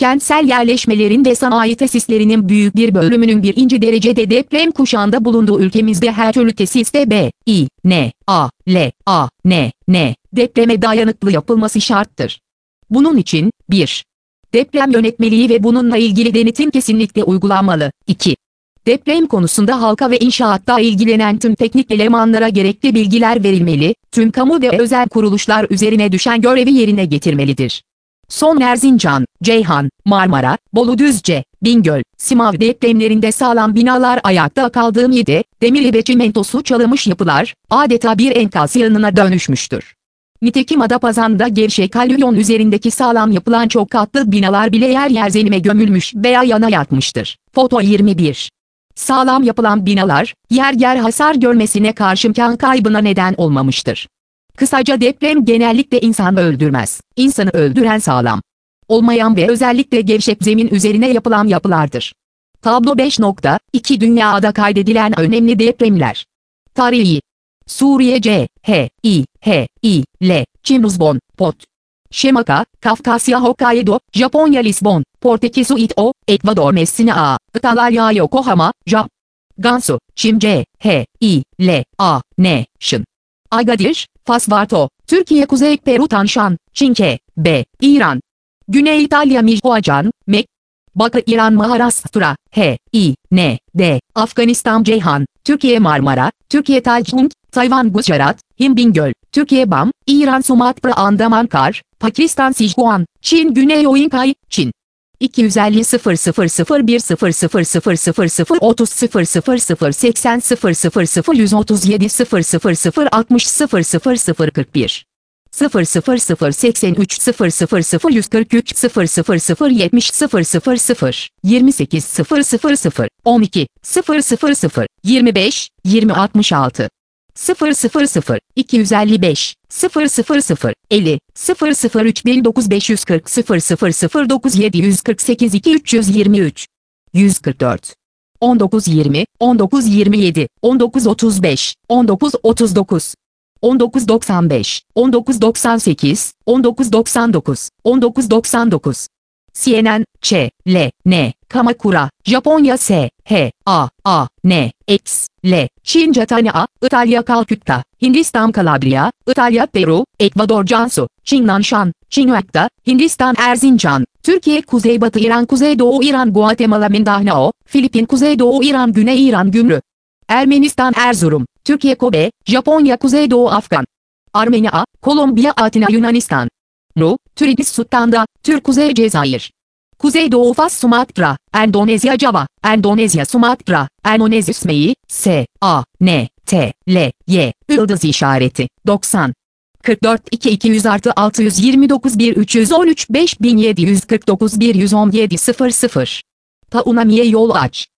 kentsel yerleşmelerin ve sanayi tesislerinin büyük bir bölümünün birinci derecede deprem kuşağında bulunduğu ülkemizde her türlü tesiste B-İ-N-A-L-A-N-N depreme dayanıklı yapılması şarttır. Bunun için 1. Deprem yönetmeliği ve bununla ilgili denetim kesinlikle uygulanmalı. 2. Deprem konusunda halka ve inşaatta ilgilenen tüm teknik elemanlara gerekli bilgiler verilmeli, tüm kamu ve özel kuruluşlar üzerine düşen görevi yerine getirmelidir. Son Erzincan, Ceyhan, Marmara, Bolu Düzce, Bingöl, Simav depremlerinde sağlam binalar ayakta kaldığı mıydı, demiri ve çimentosu çalınmış yapılar, adeta bir enkaz yığınına dönüşmüştür. Nitekim Adapazarı'nda Gevşek Kalyon üzerindeki sağlam yapılan çok katlı binalar bile yer yer zemine gömülmüş veya yana yatmıştır. Foto 21. Sağlam yapılan binalar, yer yer hasar görmesine karşın can kaybına neden olmamıştır. Kısaca deprem genellikle insan öldürmez, insanı öldüren sağlam olmayan ve özellikle gevşek zemin üzerine yapılan yapılardır. Tablo 5.2 Dünyada kaydedilen önemli depremler. Tarihi: Suriye C.H.İ.H.İ.L. Çin Luzbon, Pot. Şemaka, Kafkasya Hokkaido, Japonya Lisbon, Portekiz Uito, Ekvador Messina, İtalya Yokohama, Jap. Gansu, Çin C.H.İ.L.A. Nation. Agadir, Fas Varto, Türkiye Kuzey Peru Tanshan, Çinke, B. İran. Güney İtalya Michoacan, Mek. Batı İran Maharashtra, H.İ.N.D. Afganistan Ceyhan, Türkiye Marmara, Türkiye Taycung, Tayvan Gujarat, Hind Bingöl, Türkiye Bam, İran Sumatra Andaman Kar, Pakistan Sichuan, Çin Güney Uighur, Çin. 250 000 1 0 0 0 0 0 30 0 0 0 80 0 0 0 137 0 0 0 60 0 0 0 41 0 0 0 83 0 0 0 143 0 0 0 70 0 0 0 28 0 0 0 12 0 0 0 25 20 66 0 0 0 255 0 0 0 50 0 0 3009 540 0 0 0 9 748 2 323 144 19 20 19 27 19 35 19 39 19 95 19 98 19 99 19 99 CNN, Ç, L, N, Kamakura, Japonya S, H, A, A, N, X, L, Çin Catania, İtalya Kalkutta, Hindistan Kalabria, İtalya Peru, Ekvador Cansu, Çin Nanshan, Çin Uakta, Hindistan Erzincan, Türkiye Kuzeybatı İran Kuzeydoğu İran Guatemala Mindanao, Filipin Kuzeydoğu İran Güney İran Gümrü, Ermenistan Erzurum, Türkiye Kobe, Japonya Kuzeydoğu Afgan, Armenia, Kolombiya Atina Yunanistan, Türkiye Sultan'da, Türk Kuzey Cezayir, Kuzeydoğu Fas Sumatra, Endonezya Java, Endonezya Sumatra, Endonezya İsmeyi, S, A, N, T, L, Y, Yıldız işareti, 90. 44 2 200 artı 629 1 313 5749 117 00. Taunami'ye yol aç.